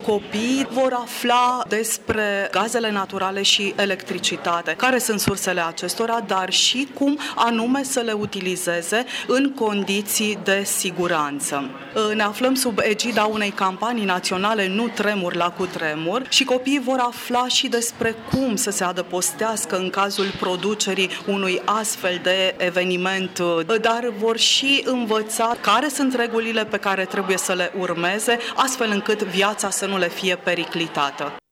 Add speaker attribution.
Speaker 1: Copiii vor afla despre gazele naturale și electricitate, care sunt sursele acestora, dar și cum anume să le utilizeze în condiții de siguranță. Ne aflăm sub egida unei campanii naționale Nu tremur la cutremur și copiii vor afla și despre cum să se adăpostească în cazul producerii unui astfel de eveniment, dar vor și învăța care sunt regulile pe care trebuie să le urmeze, astfel încât viața să nu le fie periclitată.